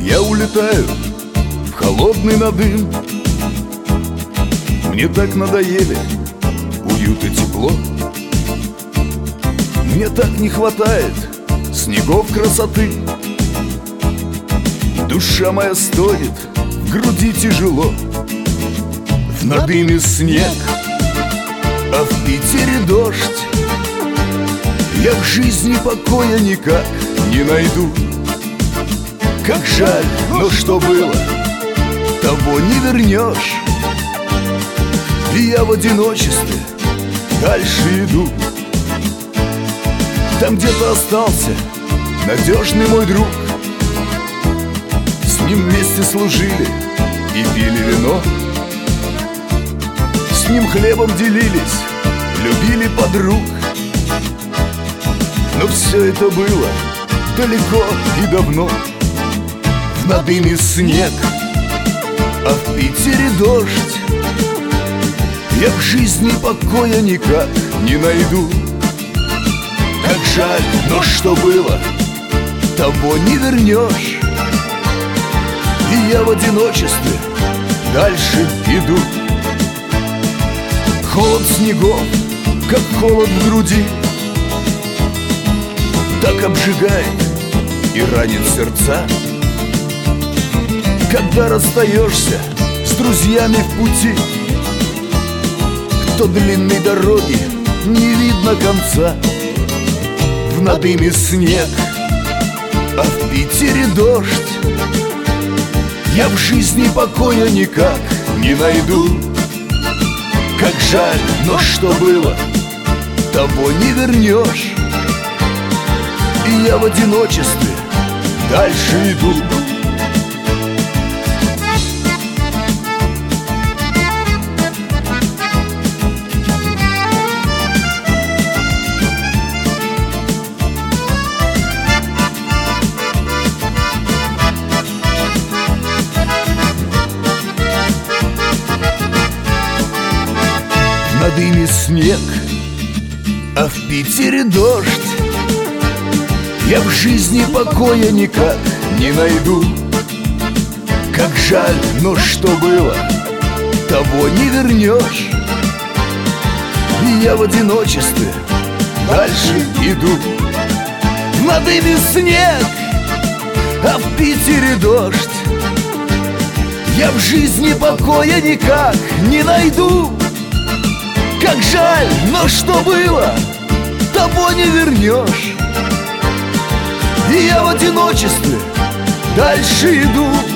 Я улетаю в холодный надым. Мне так надоели уют и тепло. Мне так не хватает снегов красоты. Душа моя стонет, в груди тяжело. В надыме снег, а в Питере дождь. Я в жизни покоя никак не найду. Как жаль, но что было, того не вернешь. И я в одиночестве дальше иду. Там где-то остался надежный мой друг. С ним вместе служили и пили вино. С ним хлебом делились, любили подруг. Но все это было далеко и давно. В надыме снег, а в Питере дождь. Я в жизни покоя никак не найду. Как жаль, но что было, того не вернешь. И я в одиночестве дальше иду. Холод снегов, как холод в груди, так обжигает и ранит сердца. Когда расстаешься с друзьями в пути, то длинной дороги не видно конца. В надыме снег, а в Питере дождь. Я в жизни покоя никак не найду. Как жаль, но что было, того не вернешь. И я в одиночестве дальше иду. В надыме снег, а в Питере дождь. Я в жизни покоя никак не найду. Как жаль, но что было, того не вернешь. И я в одиночестве дальше иду. В надыме снег, а в Питере дождь. Я в жизни покоя никак не найду. Как жаль, но что было, того не вернешь. И я в одиночестве дальше иду.